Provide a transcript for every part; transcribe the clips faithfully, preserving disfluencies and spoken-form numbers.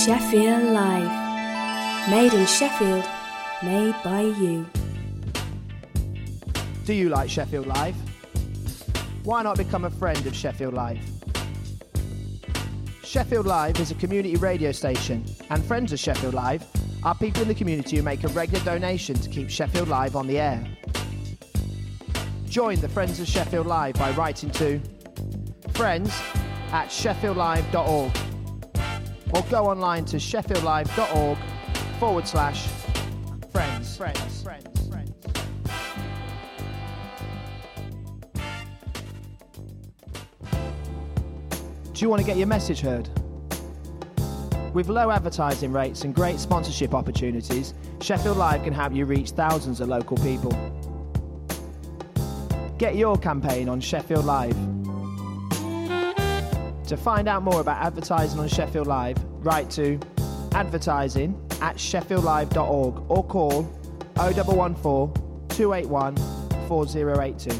Sheffield Live. Made in Sheffield, made by you. Do you like Sheffield Live? Why not become a friend of Sheffield Live? Sheffield Live is a community radio station, and friends of Sheffield Live are people in the community who make a regular donation to keep Sheffield Live on the air. Join the Friends of Sheffield Live by writing to friends at sheffield live dot org or go online to sheffieldlive.org forward slash friends. Friends, friends, friends. Do you want to get your message heard? With low advertising rates and great sponsorship opportunities, Sheffield Live can help you reach thousands of local people. Get your campaign on Sheffield Live. To find out more about advertising on Sheffield Live, write to advertising at sheffield live dot org or call oh one one four, two eight one, four oh eight two.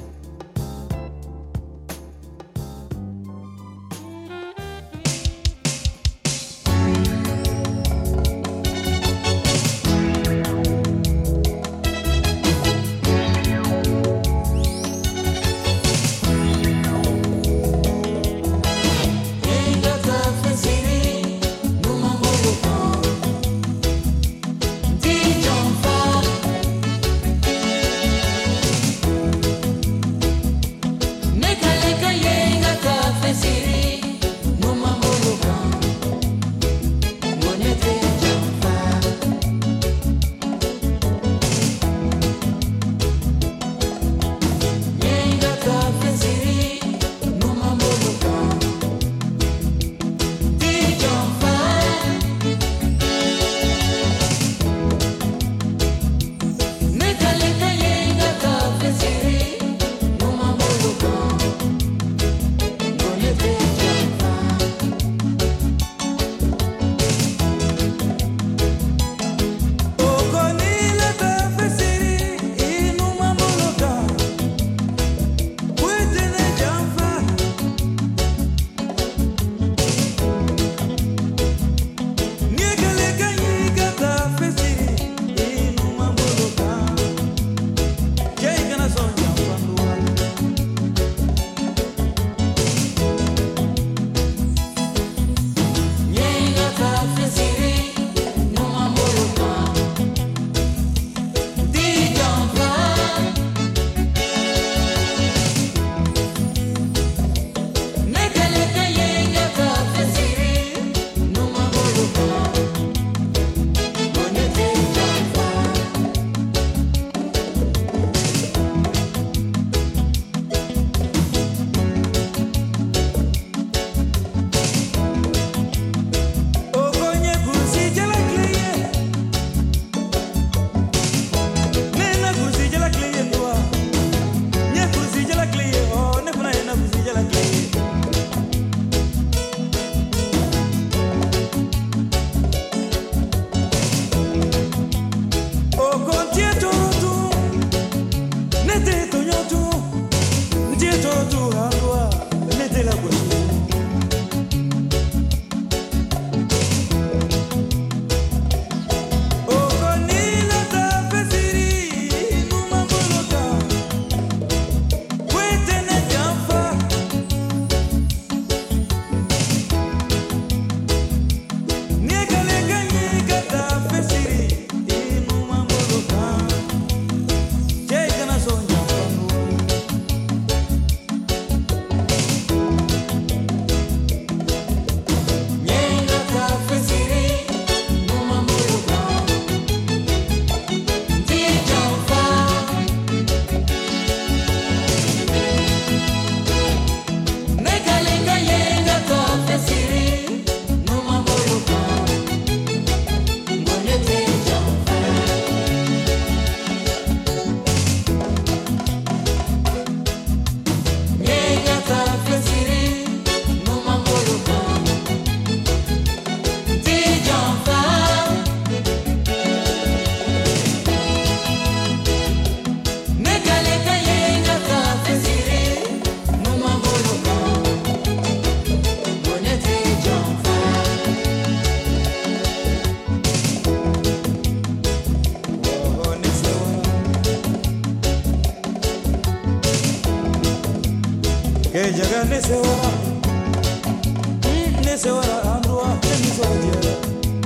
jaga ne se ora ne se ora andua ne so dia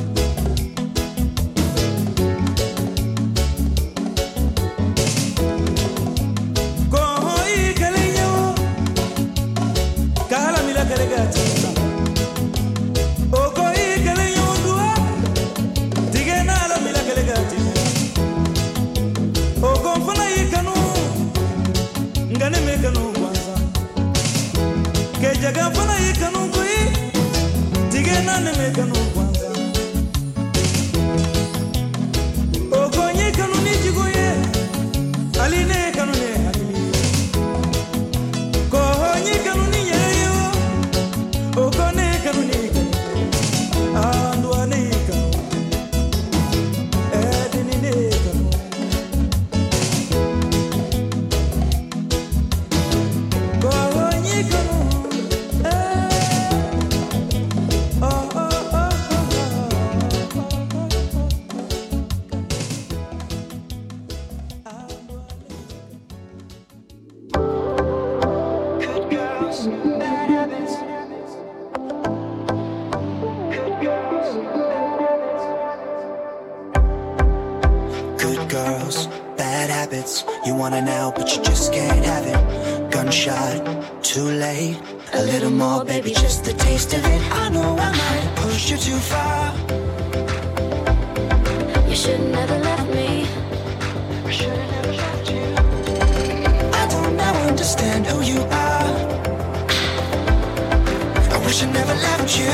ko hoi kalenyo kala mila kalegati o ko i kalenyo dua tigena la mila kalegati o ko fana i kanu ngane me kanu ke jaga fana i kanu koi tigena ne me kanu kwanza o ko nye kanu ni jigoye ali ne kanu ne ali ko nye kanu ni yeyo o ko ne kanu ni andu ane kanu edini ne kanu ko nye kanu You want it now, but you just can't have it. Gunshot, too late. A little more, baby, just the taste of it. I know I might have pushed you too far. You should never left me. I should have never left you. I don't now understand who you are. I wish I never left you.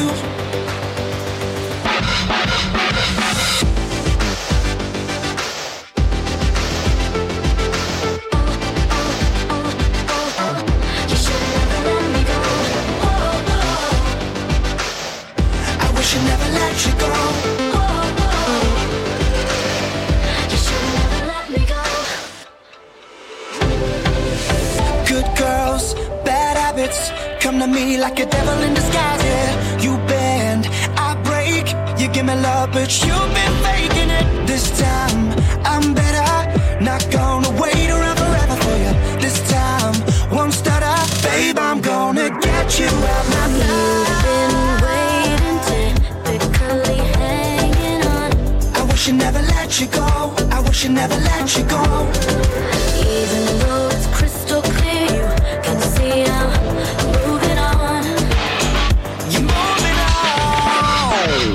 Come to me like a devil in disguise, yeah. You bend, I break. You give me love, but you've been faking it. This time, I'm better. Not gonna wait around forever for you. This time, won't stutter. Babe, I'm gonna get you out my mind. You've been waiting, typically hanging on. I wish I never let you go. I wish I never let you go. Even though it's crystal clear, you can see I'm moving on. You're moving on.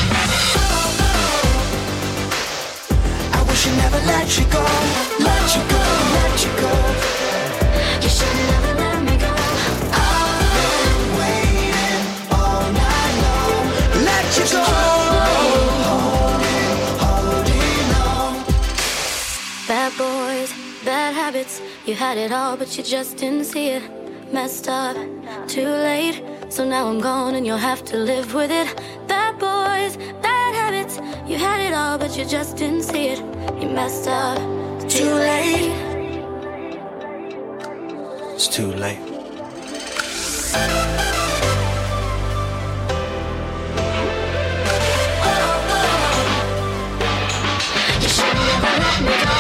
I wish I never let you go. Let you go, let you go. You should never let me go. I've been waiting all night long. Let you go. Holding, holding on. Bad boys, bad habits. You had it all, but you just didn't see it. Messed up, too late. So now I'm gone and you'll have to live with it. Bad boys, bad habits. You had it all, but you just didn't see it. You messed up, too late. It's too late. You should never let me go.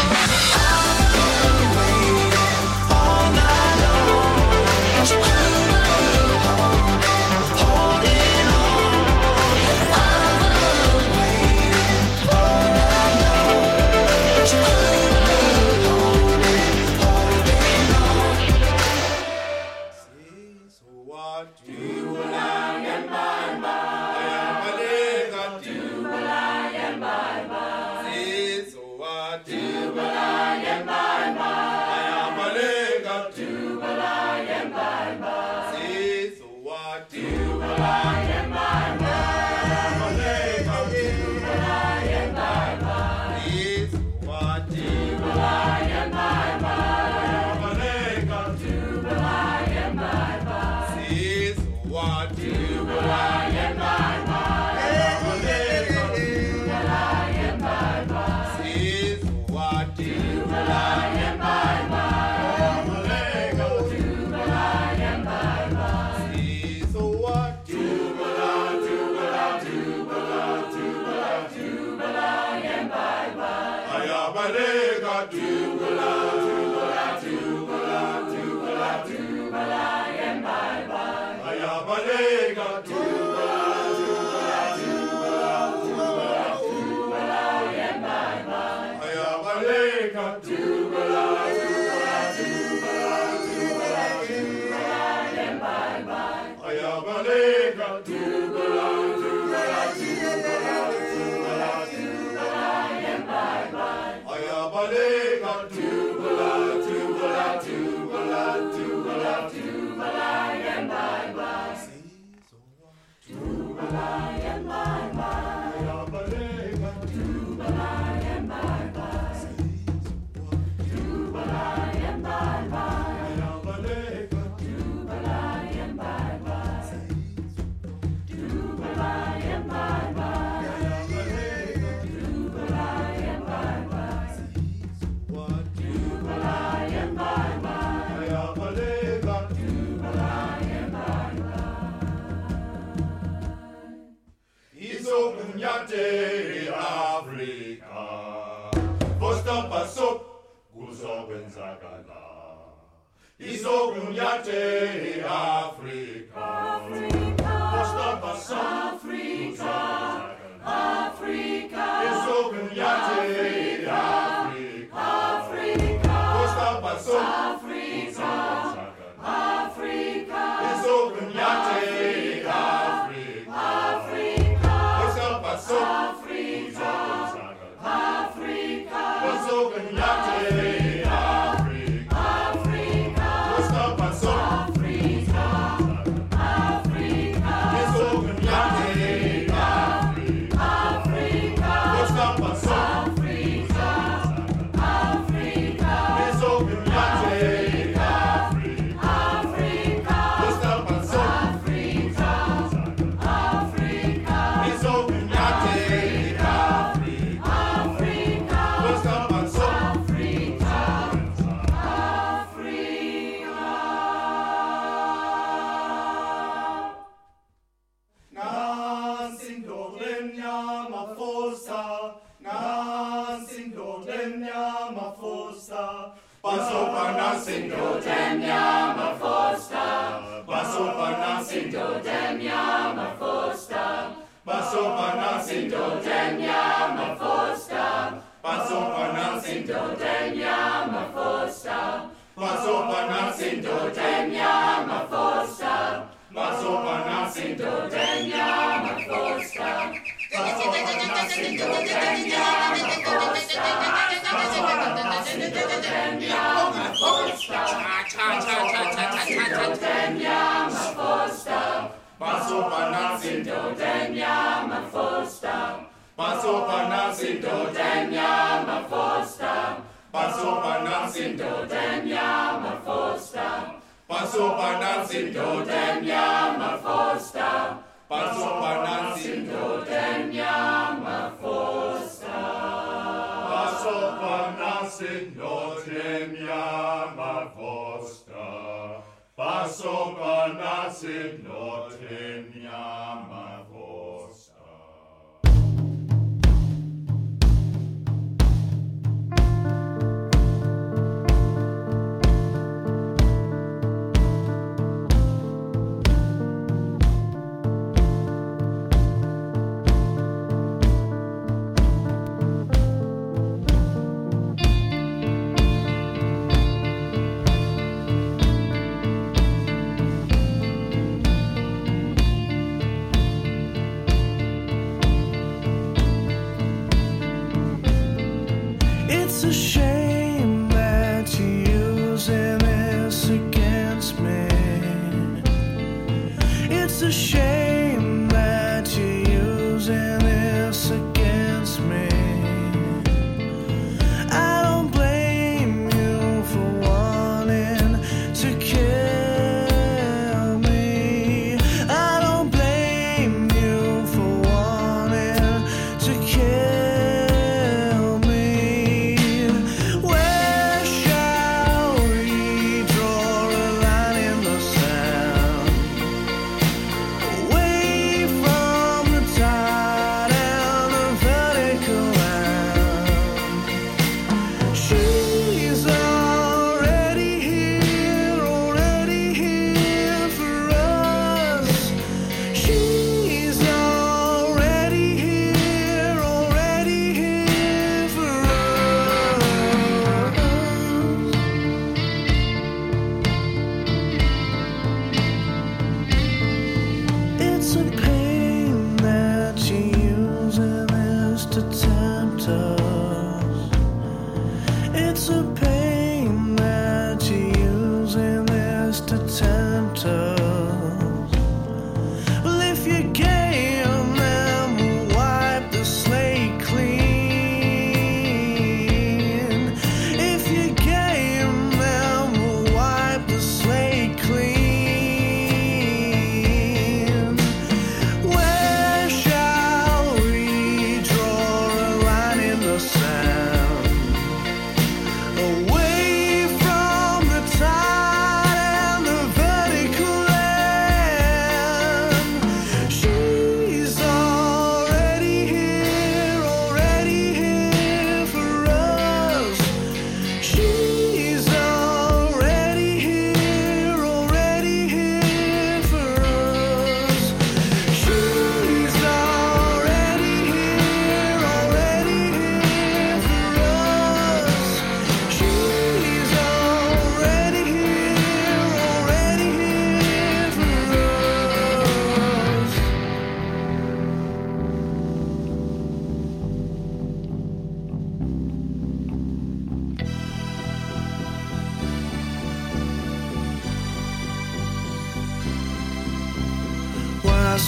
Tubala, tubala, tubala, tubala, tubala, tubala, Nyate Afrika, Posta Pasop, Guzo Benzagala. Isogunyate Afrika, Posta Pasop, Afrika, Afrika. Isogunyate Afrika, Afrika. Posta Pasop, Afrika, Afrika. Isogunyate Afrika, Afrika. So Africa, Africa, Africa, Africa, Africa, Africa, Africa, Sindo Denya Mafosta, Basopana Sindo Denya Mafosta, Basopana Sindo Denya Mafosta, Basopana Sindo Denya Mafosta, Basopana Sindo Denya Mafosta, Basopana Sindo Denya Mafosta, Basopana Sindo Denya Mafosta, Basopana Sindo Denya Mafosta, Sindo Denya Mafosta, Basopana Sindo Denya Mafosta, Basopana Sindo Denya Mafosta, Basopana Sindo Denya Mafosta, Basopana Sindo Denya Mafosta, Basopana Sindo Denya Mafosta, Basopana Sindo Denya Mafosta, Basopana Sindo Denya Mafosta.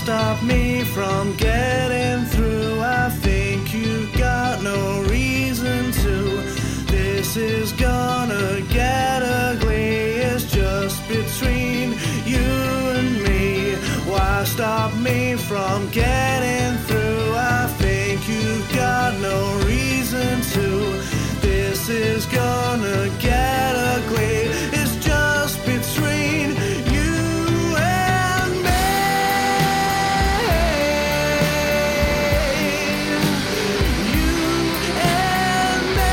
stop me from getting through? I think you've got no reason to. This is gonna get ugly. It's just between you and me. Why stop me from getting through? I think you've got no reason to. This is gonna get ugly. It's just between you and me. You and me.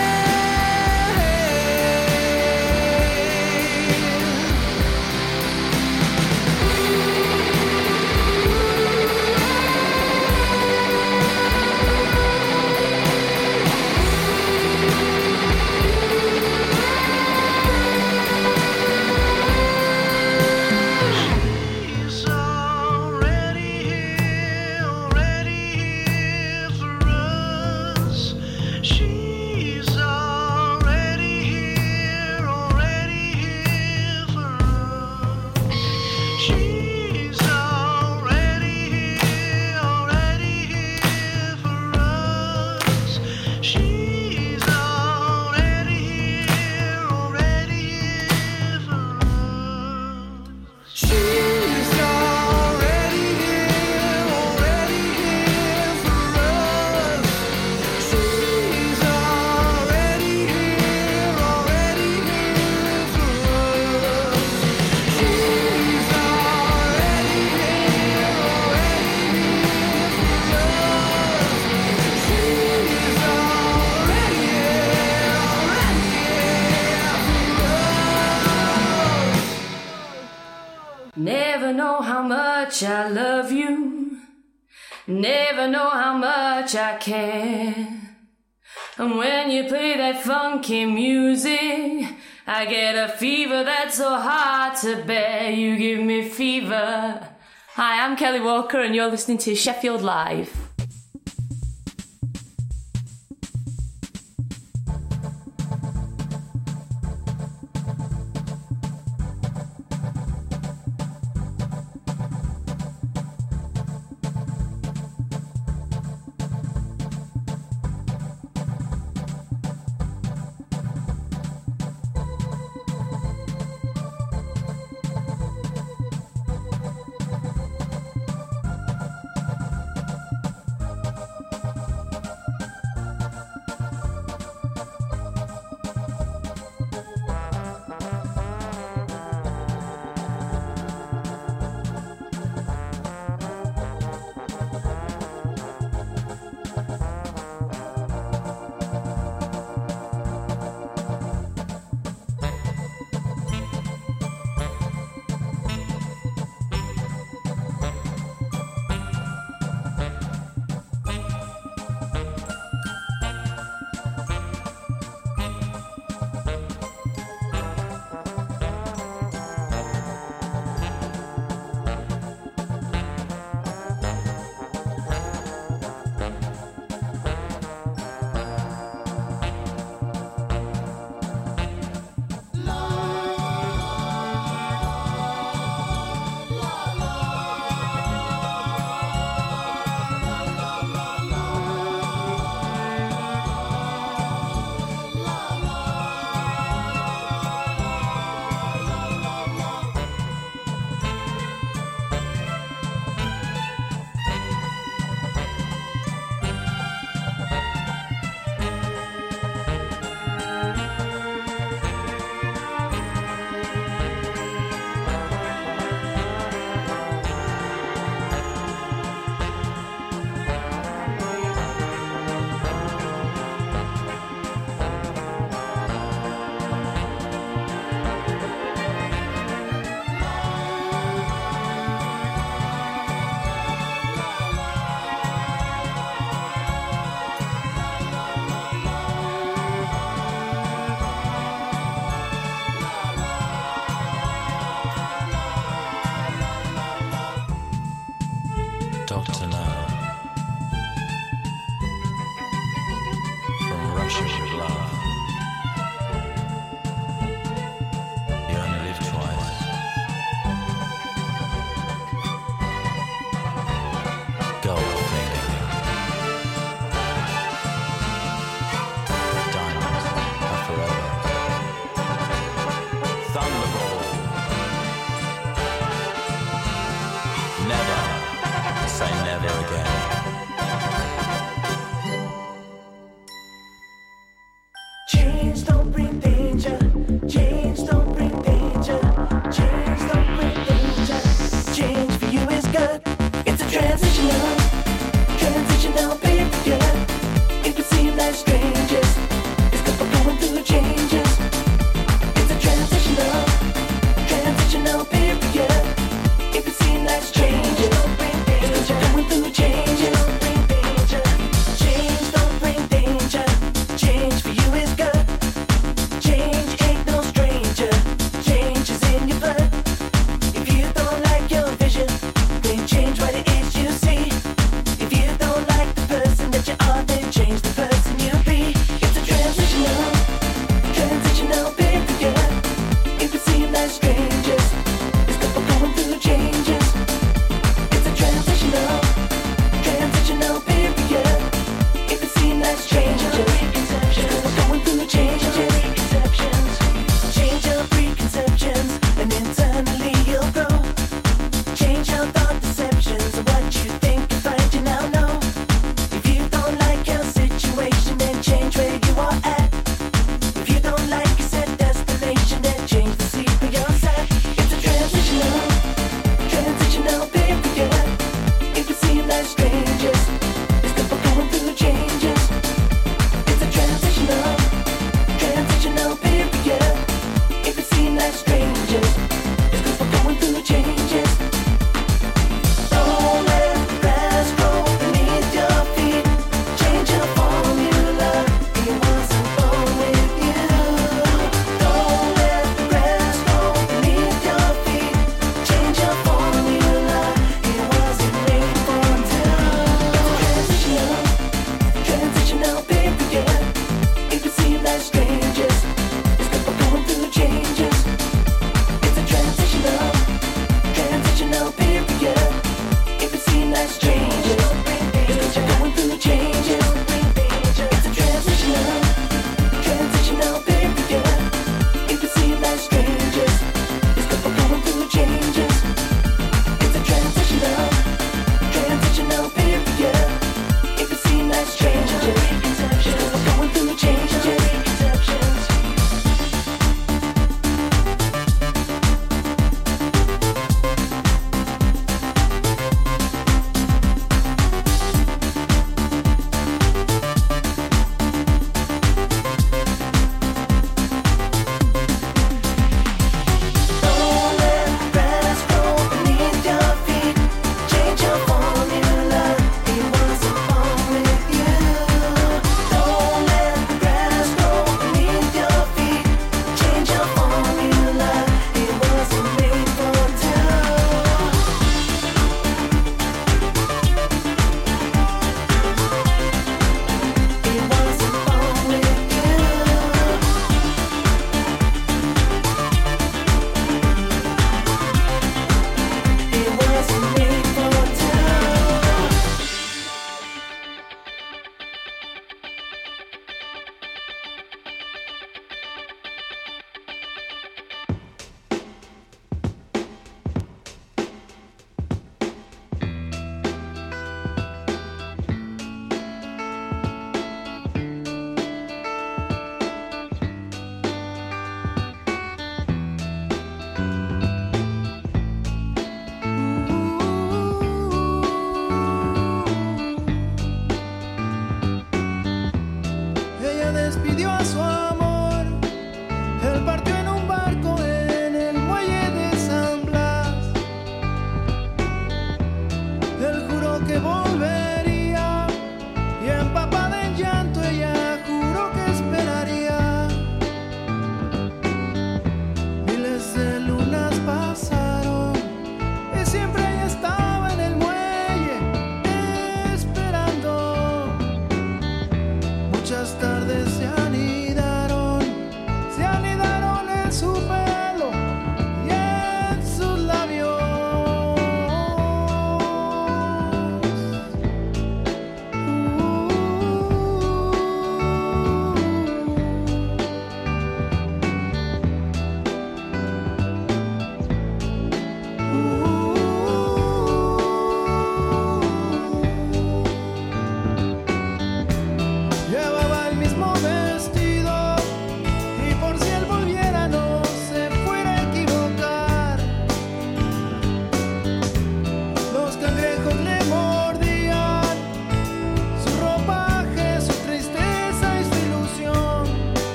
She's already here, already here for us. She's already here, already here for us. She's already here, already here for us. She's already here, already here for us. She's already here, already here for us. She's already here, already here for us. She's already here, already here for us. She's already here, already here for us. Never know how much I love you. Never know how much I care. And when you play that funky music, I get a fever that's so hard to bear. You give me fever. Hi, I'm Kelly Walker and you're listening to Sheffield Live.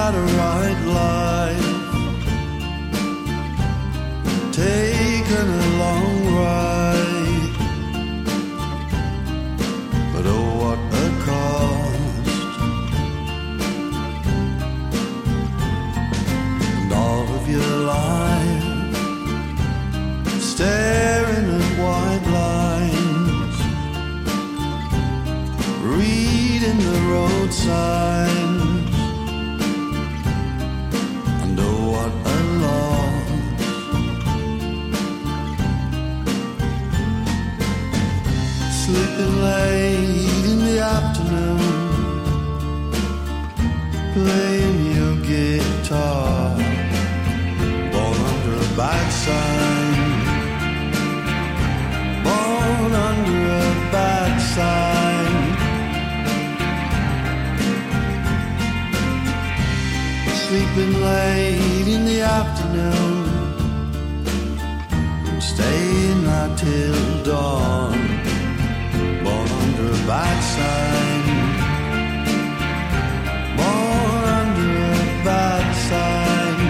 had a right life, taken a long ride, but oh what a cost. And all of your life staring at white lines, reading the road signs, and oh what a loss. Sleeping late in the afternoon, playing your guitar, born under a bad sign, born under a bad sign. Sleeping late in the afternoon, and staying out till dawn, born under a bad sign, born under a bad sign.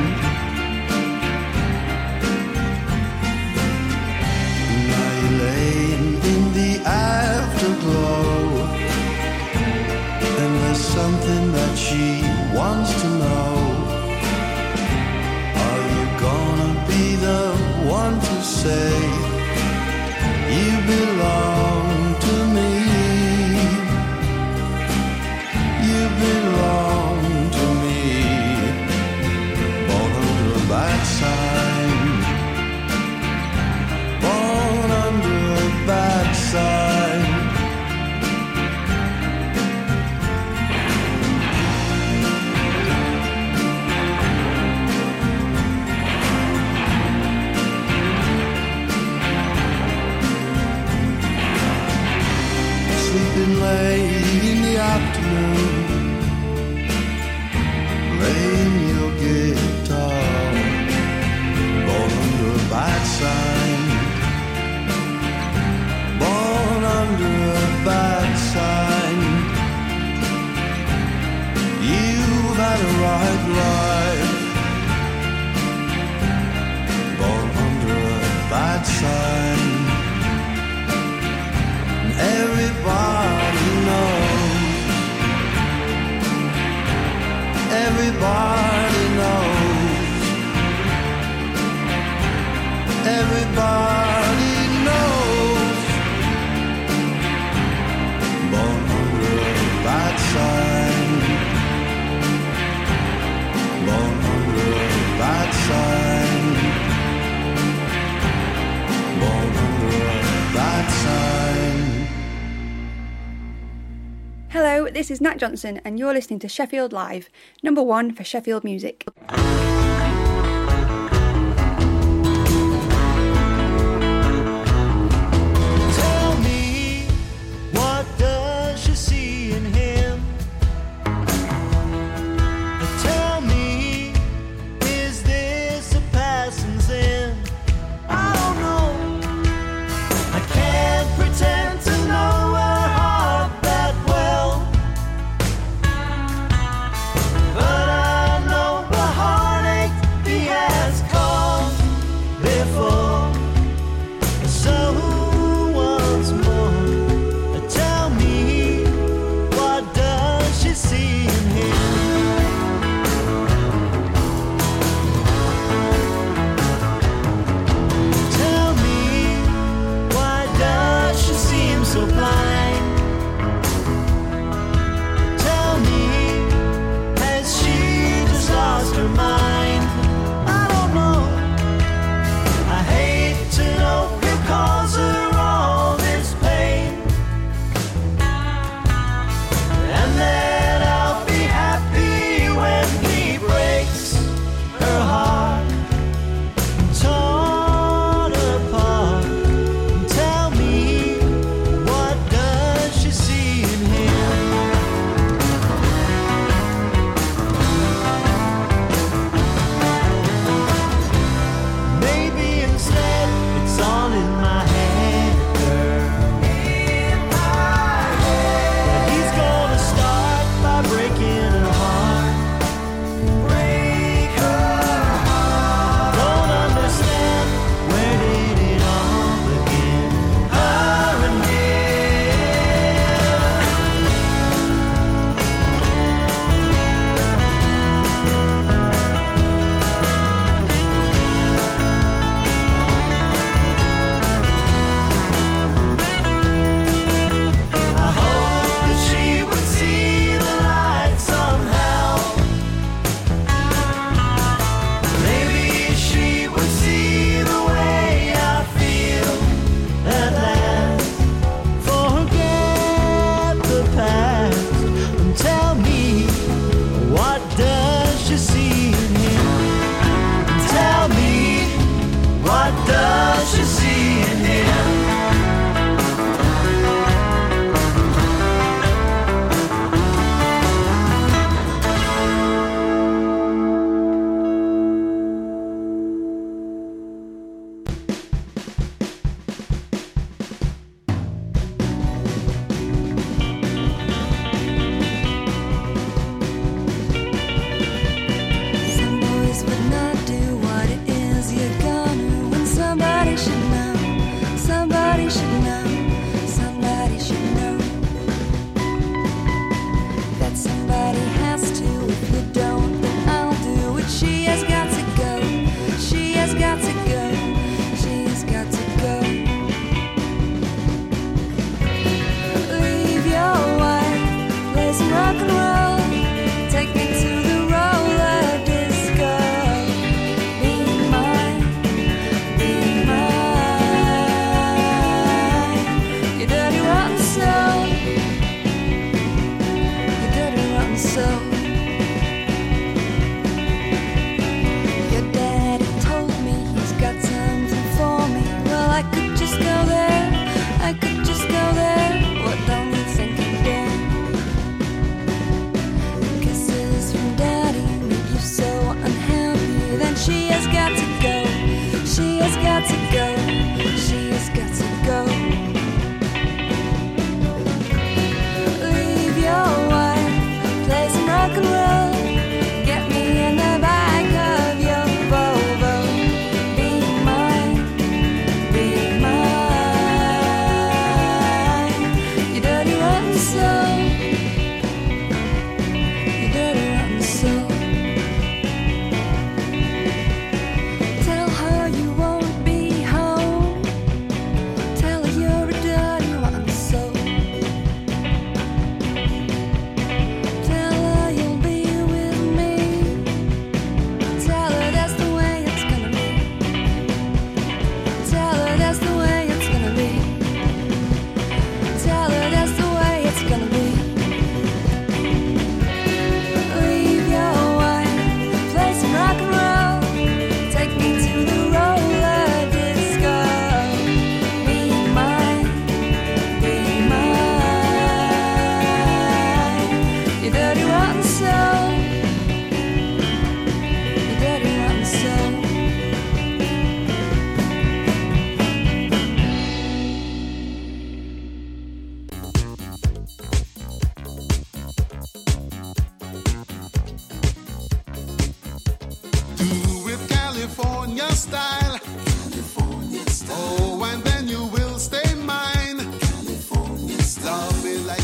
Now you're laying in the afterglow, and there's something that she wants to know. Are you gonna be the one to say you belong to me? You belong to me. Born under a bad sign, born under a bad sign. Sleeping late in the afternoon, playing your guitar, born under a bad sign, born under a bad sign. You've had a right life, born under a bad sign. Everybody knows, everybody knows, everybody knows, born under a bad sign, born under a bad sign, born under a bad sign. Hello, this is Nat Johnson and you're listening to Sheffield Live, number one for Sheffield music. Tell me, what does she see in him? Tell me, is this a passing sin? I don't know. I can't pretend to know her heart that well, but I know her heart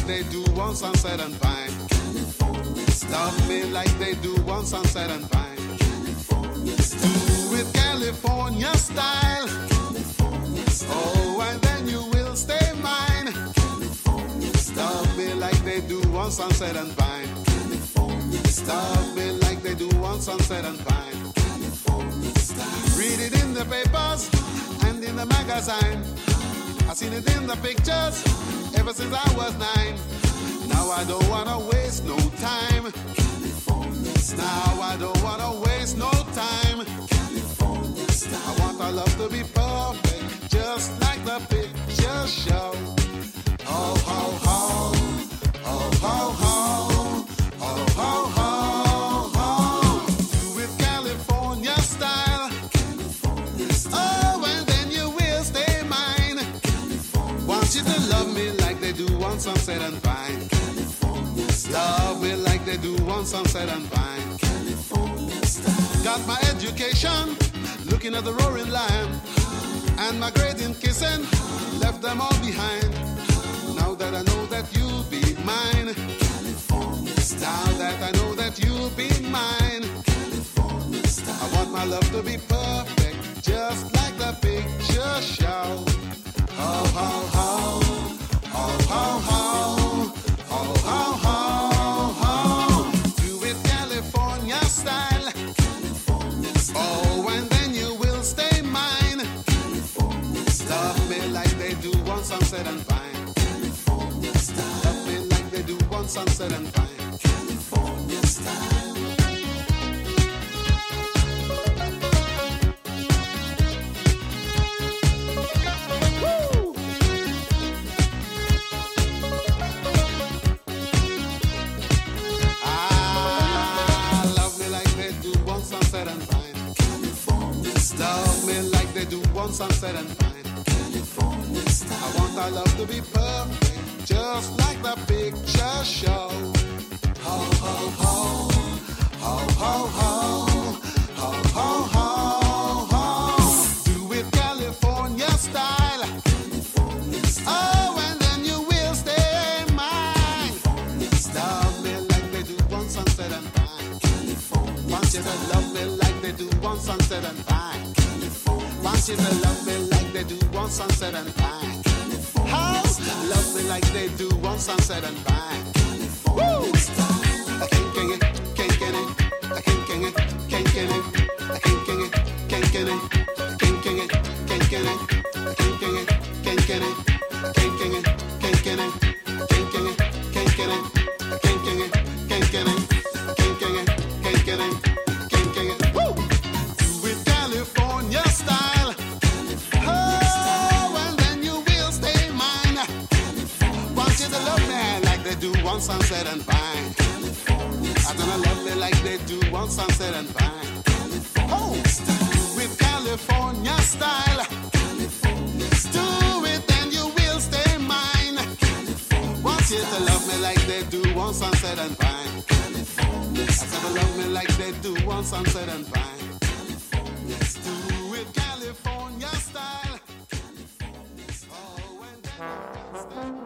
like they do on Sunset and Pine. Love me like they do on Sunset and Pine. Do it California style. Oh, and then you will stay mine. Love me like they do on Sunset and Pine. Love me like they do on Sunset and Pine. Read it in the papers and in the magazine. I've seen it in the pictures ever since I was nine. Now I don't wanna waste no time. Now I don't wanna waste no time. I want our love to be perfect, just like the picture show. Oh, ho, ho, oh, ho, ho, oh, ho, ho, ho. Do it California style. Oh, and then you will stay mine. Want you to love me like they do on Sunset and Pine. Love me like they do on Sunset and Pine. Got my education, looking at the roaring lion, and my grade in kissing, left them all behind. Now that I know that you'll be mine, now that I know that you'll be mine, I want my love to be perfect, just like the picture show. Oh, ho, ho, oh, ho, ho, oh, ho, ho, ho. Do it California style. Oh, and then you will stay mine. Love me like they do on Sunset and Pine. Love me like they do on Sunset and Pine. California style. Woo! Ah, love me like they do on Sunset and Pine. Love me like they do on Sunset and Pine. I want our love to be perfect, just like the picture show. Ho, ho, ho, ho, ho, ho, ho, ho, ho, ho. Do it California style. Oh, and then you will stay mine. Love me like they do on Sunset and Pine. Want you to love me like they do on Sunset and Pine. Want you to love me like they do on Sunset and Pine. How? Love me like they do on Sunset and Pine. Woo! I can't get it, can't get it, I can't get it, can't get it, I can't get it, can't get it, can't get it, can't get it, I can't get it, can't get it, I can't get it, can't get it, can't get it, can't get it, I can't get it, can't get it, can't get it, can't get it, can't get it. Woo! Do it California style. Oh, and then you will stay mine. Want you to love me like they do on Sunset and Pine. I'm gonna love me like they do on Sunset and Pine. Oh, with California style. Do it and you will stay mine. Want you to love me like they do on Sunset and Pine. I'm gonna love me like they do on Sunset and Pine. Do it California style. Oh, and then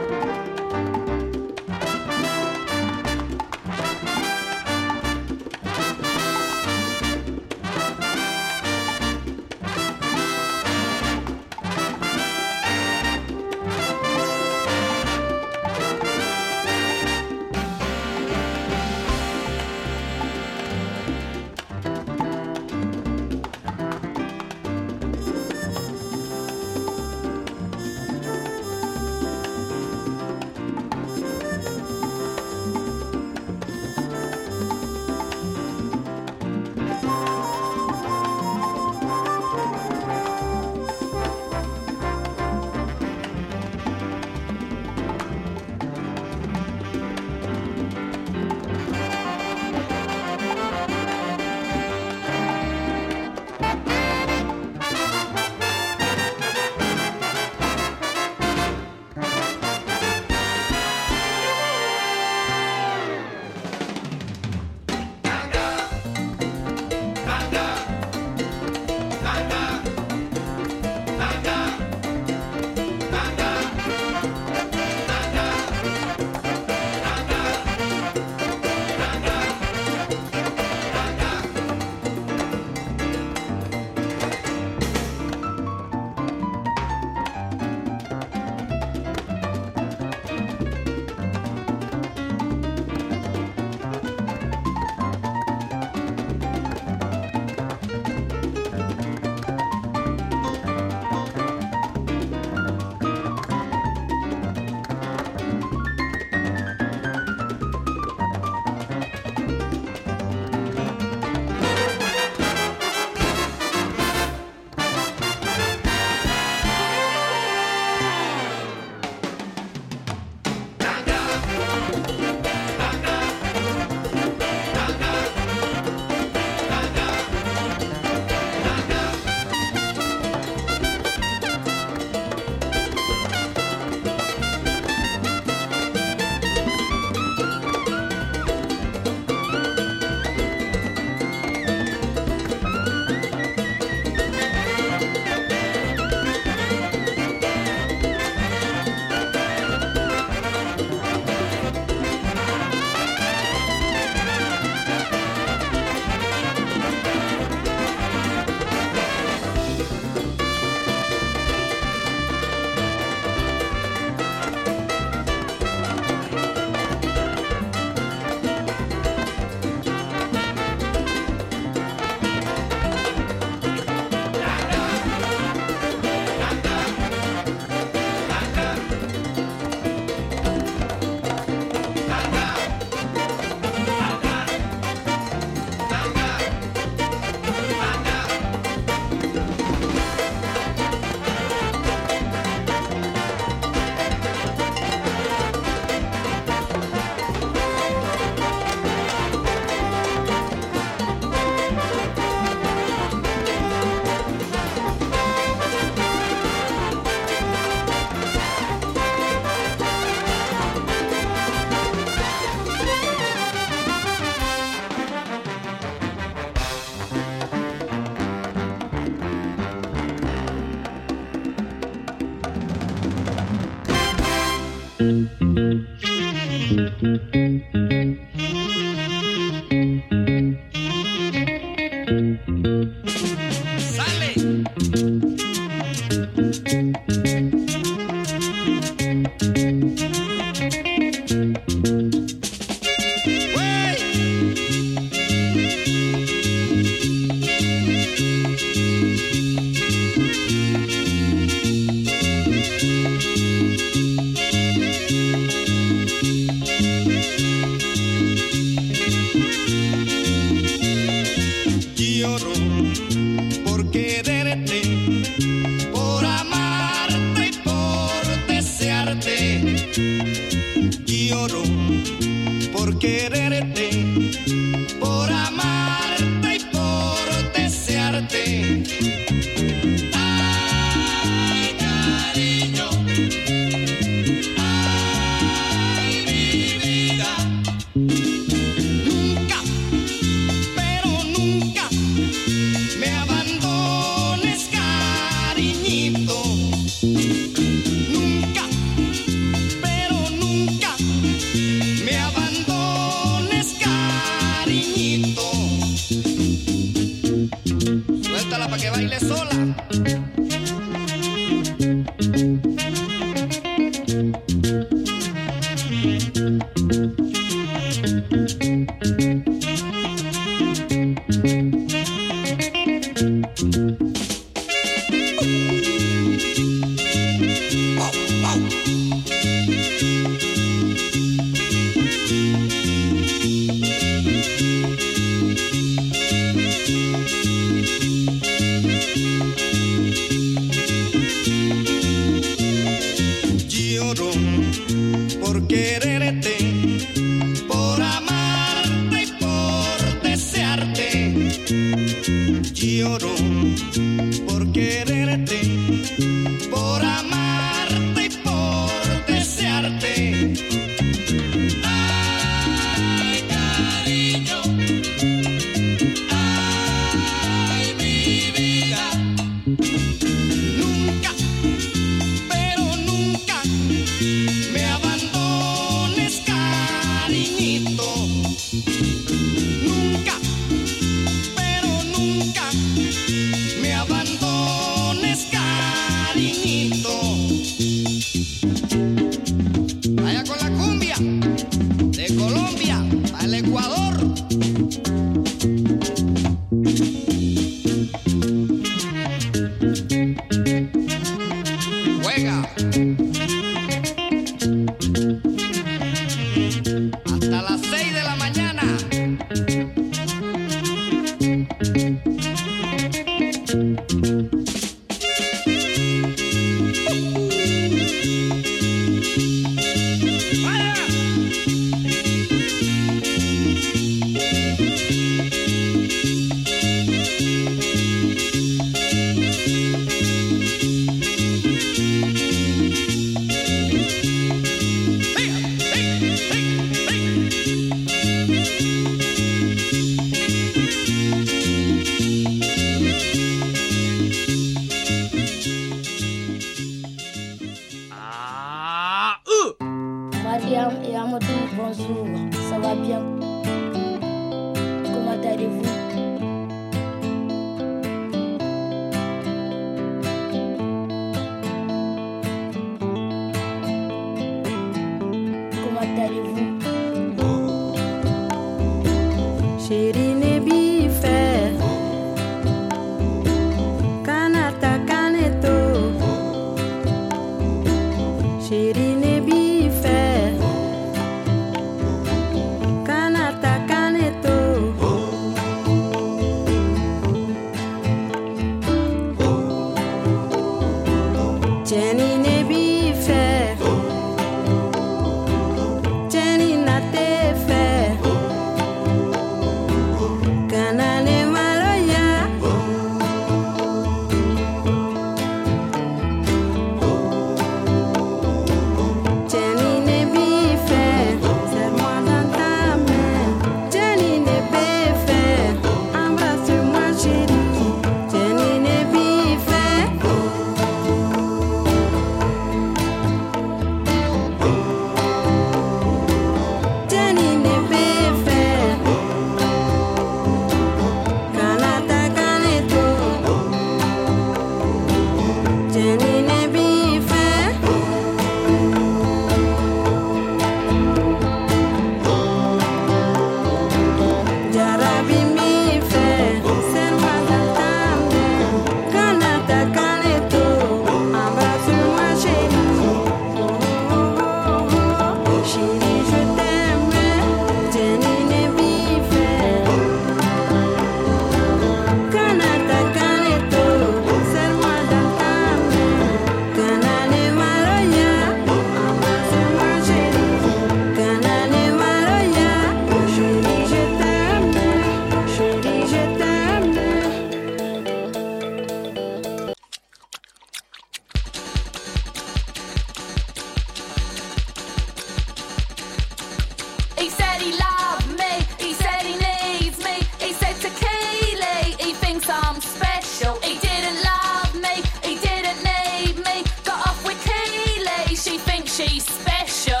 she thinks she's special.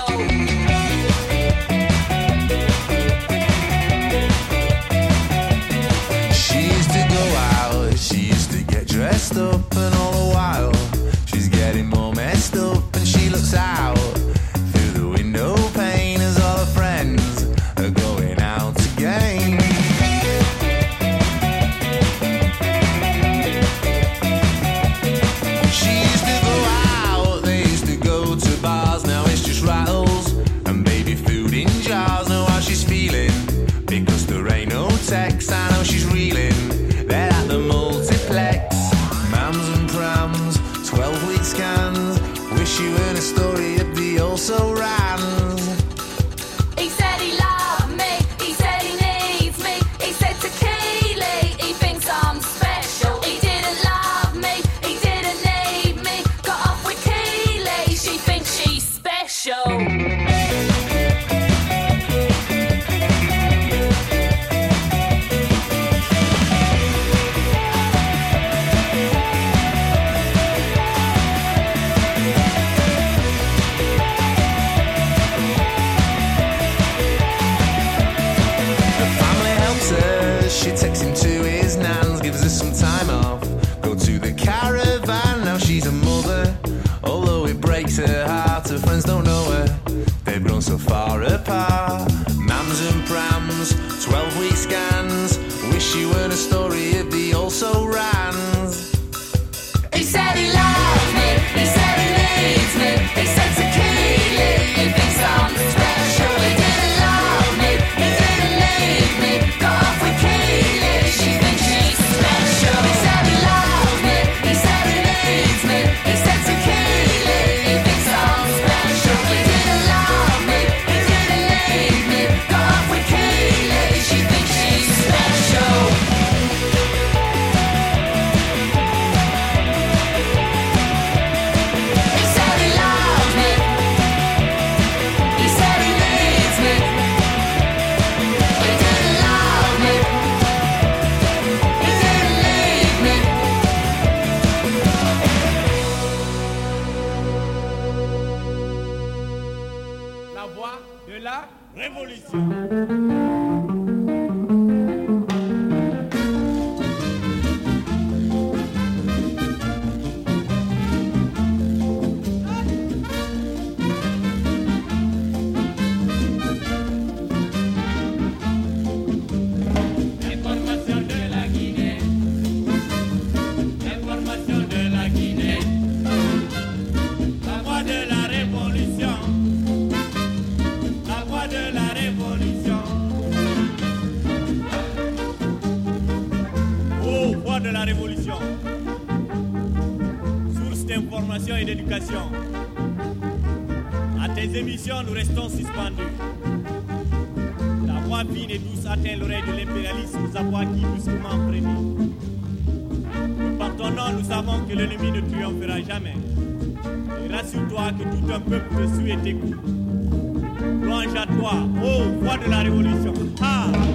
She used to go out, she used to get dressed up, and all the while she's getting more messed up, and she looks out through the window pane as all her friends are going out again. She used to go out, they used to go to bars, now it's just rattles and baby food in jars. Know how she's feeling, because there ain't no text. I know she's reeling, they're at the multiplex. Mams and prams, twelve week scans, wish you heard a story of the also ran. He said he loved me, he said he needs me, he said to Keely, he thinks I'm special. He didn't love me, he didn't need me, got off with Keely, she thinks she's special. She takes him to his nan's, gives her some time off, go to the caravan. Now she's a mother, although it breaks her heart. Her friends don't know her, they've grown so far apart. Mams and prams, twelve week scans, wish you weren't a story of the also rans. He said he loves me, he said he needs me, he said to Keely, he thinks I'm special. He didn't love me, he didn't need me, got off with Keely, she thinks she's special. He said he loves me, he said he needs me, he said to Keely, he thinks I'm special. He didn't love me, he didn't need me, got off with Keely, she thinks she's special. He said he loves me, he said he needs me, he didn't love me, he didn't leave me. La voix de la révolution. Information de la Guinée. Information de la Guinée. La voix de la révolution. La voix de la révolution. Oh, voix de la révolution. Source d'information et d'éducation. À tes émissions, nous restons suspendus. La voix fine et douce atteint l'oreille de l'impérialisme, nous avons acquis brusquement prévu. Par ton nom, nous savons que l'ennemi ne triomphera jamais. Et rassure-toi que tout un peuple te suit et t'écoute. Louange à toi, ô voix de la révolution. Ah!